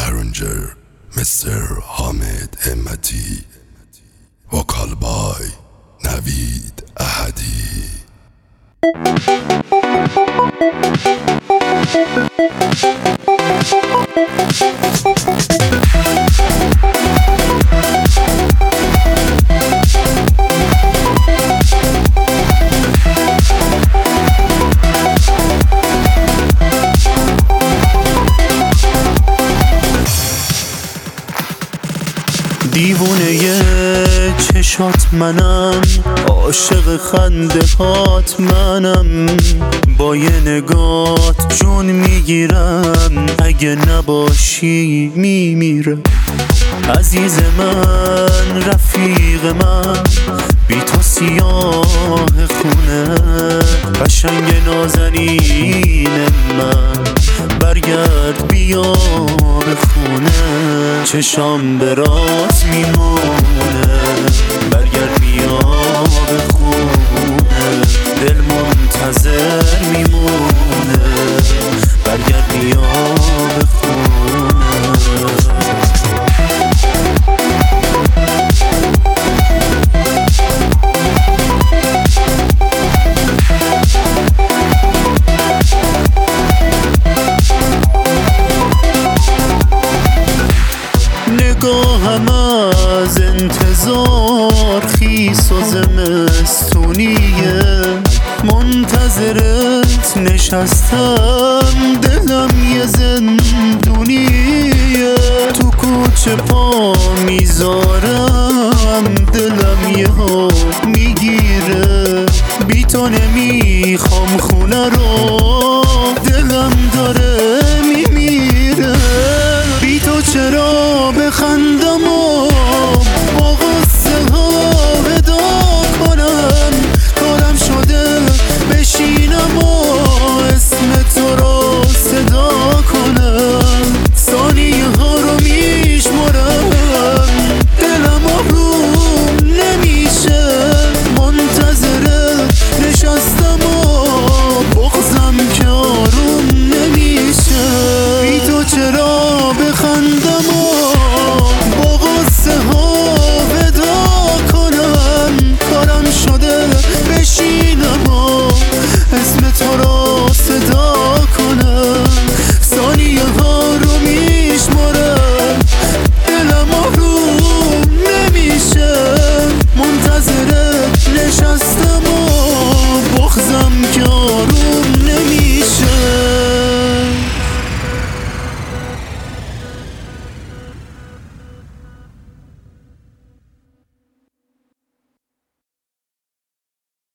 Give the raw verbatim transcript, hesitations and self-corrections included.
arranger mister حامد همتی، وکال بای نوید احدی. دیوونه چشات منم، عاشق خنده هات منم، با یه نگات جون میگیرم، اگه نباشی میمیرم. عزیز من، رفیق من، بی تو سیاه خونه، قشنگ نازنین من، برگرد بیا به خونه. چشام به راست میمونه، برگرد بیا به خونه. دل منتظر میمونه، برگرد بیا به خونه. نگاهم از انتظار خیس و زمستونیه، منتظرت نشستم، دلم یه زندونیه. تو کوچه پا میذارم، دلم یه ها میگیره. بی تو نمیخوام خونه رو، دلم داره